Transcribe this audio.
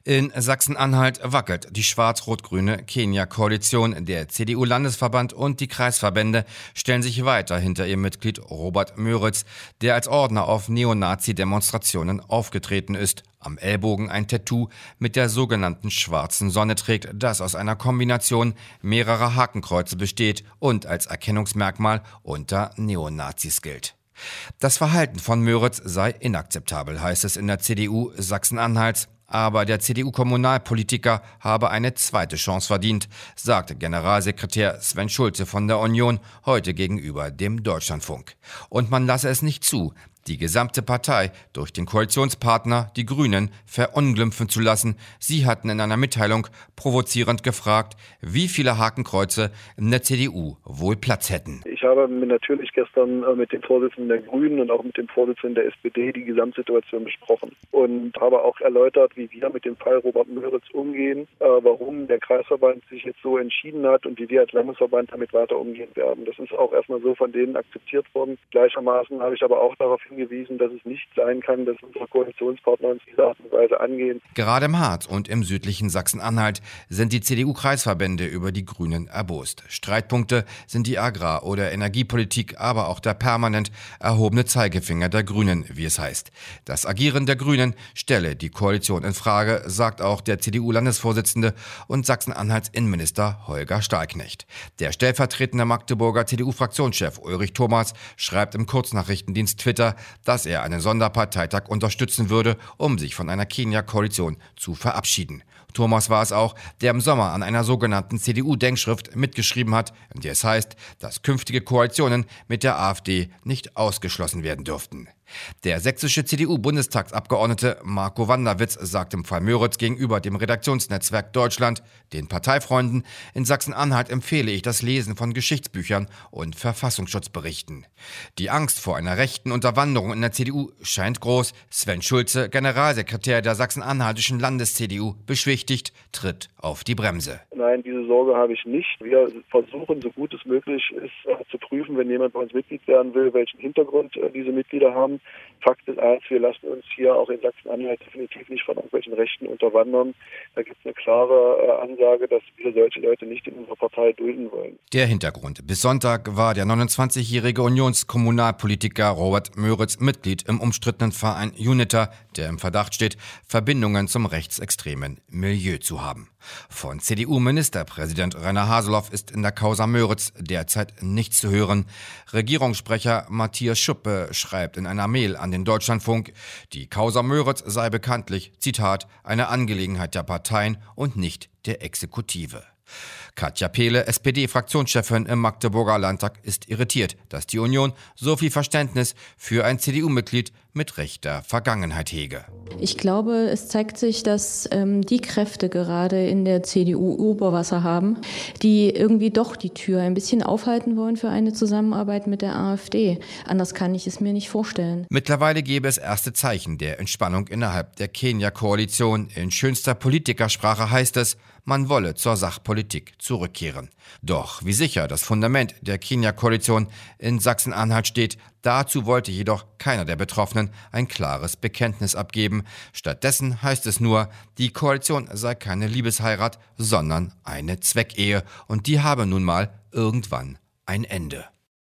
In Sachsen-Anhalt wackelt die schwarz-rot-grüne Kenia-Koalition. Der CDU-Landesverband und die Kreisverbände stellen sich weiter hinter ihrem Mitglied Robert Möritz, der als Ordner auf Neonazi-Demonstrationen aufgetreten ist. Am Ellbogen ein Tattoo mit der sogenannten schwarzen Sonne trägt, das aus einer Kombination mehrerer Hakenkreuze besteht und als Erkennungsmerkmal unter Neonazis gilt. Das Verhalten von Möritz sei inakzeptabel, heißt es in der CDU Sachsen-Anhalts. Aber der CDU-Kommunalpolitiker habe eine zweite Chance verdient, sagt Generalsekretär Sven Schulze von der Union heute gegenüber dem Deutschlandfunk. Und man lasse es nicht zu, die gesamte Partei durch den Koalitionspartner, die Grünen, verunglimpfen zu lassen. Sie hatten in einer Mitteilung provozierend gefragt, wie viele Hakenkreuze in der CDU wohl Platz hätten. Ich habe mir natürlich gestern mit dem Vorsitzenden der Grünen und auch mit dem Vorsitzenden der SPD die Gesamtsituation besprochen und habe auch erläutert, wie wir mit dem Fall Robert Möritz umgehen, warum der Kreisverband sich jetzt so entschieden hat und wie wir als Landesverband damit weiter umgehen werden. Das ist auch erstmal so von denen akzeptiert worden. Gleichermaßen habe ich aber auch darauf hingewiesen, dass es nicht sein kann, dass unsere Koalitionspartner uns diese Art und Weise angehen. Gerade im Harz und im südlichen Sachsen-Anhalt sind die CDU-Kreisverbände über die Grünen erbost. Streitpunkte sind die Agrar- oder Energiepolitik, aber auch der permanent erhobene Zeigefinger der Grünen, wie es heißt. Das Agieren der Grünen stelle die Koalition in Frage, sagt auch der CDU-Landesvorsitzende und Sachsen-Anhalts Innenminister Holger Stahlknecht. Der stellvertretende Magdeburger CDU-Fraktionschef Ulrich Thomas schreibt im Kurznachrichtendienst Twitter, dass er einen Sonderparteitag unterstützen würde, um sich von einer Kenia-Koalition zu verabschieden. Thomas war es auch, der im Sommer an einer sogenannten CDU-Denkschrift mitgeschrieben hat, in der es heißt, dass künftige Koalitionen mit der AfD nicht ausgeschlossen werden dürften. Der sächsische CDU-Bundestagsabgeordnete Marco Wanderwitz sagt im Fall Möritz gegenüber dem Redaktionsnetzwerk Deutschland, den Parteifreunden, in Sachsen-Anhalt empfehle ich das Lesen von Geschichtsbüchern und Verfassungsschutzberichten. Die Angst vor einer rechten Unterwanderung in der CDU scheint groß. Sven Schulze, Generalsekretär der sachsen-anhaltischen Landes-CDU, beschwichtigt, tritt auf die Bremse. Nein, diese Sorge habe ich nicht. Wir versuchen, so gut es möglich ist, zu prüfen, wenn jemand bei uns Mitglied werden will, welchen Hintergrund diese Mitglieder haben. Fakt ist eins, wir lassen uns hier auch in Sachsen-Anhalt definitiv nicht von irgendwelchen Rechten unterwandern. Da gibt es eine klare Ansage, dass wir solche Leute nicht in unserer Partei dulden wollen. Der Hintergrund. Bis Sonntag war der 29-jährige Unionskommunalpolitiker Robert Möritz Mitglied im umstrittenen Verein UNITA, der im Verdacht steht, Verbindungen zum rechtsextremen Milieu zu haben. Von CDU-Ministerpräsident Rainer Haseloff ist in der Causa Möritz derzeit nichts zu hören. Regierungssprecher Matthias Schuppe schreibt in einer Mail an den Deutschlandfunk, die Causa Möritz sei bekanntlich, Zitat, eine Angelegenheit der Parteien und nicht der Exekutive. Katja Pehle, SPD-Fraktionschefin im Magdeburger Landtag, ist irritiert, dass die Union so viel Verständnis für ein CDU-Mitglied mit rechter Vergangenheit hege. Ich glaube, es zeigt sich, dass die Kräfte gerade in der CDU Oberwasser haben, die irgendwie doch die Tür ein bisschen aufhalten wollen für eine Zusammenarbeit mit der AfD. Anders kann ich es mir nicht vorstellen. Mittlerweile gäbe es erste Zeichen der Entspannung innerhalb der Kenia-Koalition. In schönster Politikersprache heißt es, man wolle zur Sachpolitik zurückkehren. Doch wie sicher das Fundament der Kenia-Koalition in Sachsen-Anhalt steht, dazu wollte jedoch keiner der Betroffenen ein klares Bekenntnis abgeben. Stattdessen heißt es nur, die Koalition sei keine Liebesheirat, sondern eine Zweckehe und die habe nun mal irgendwann ein Ende.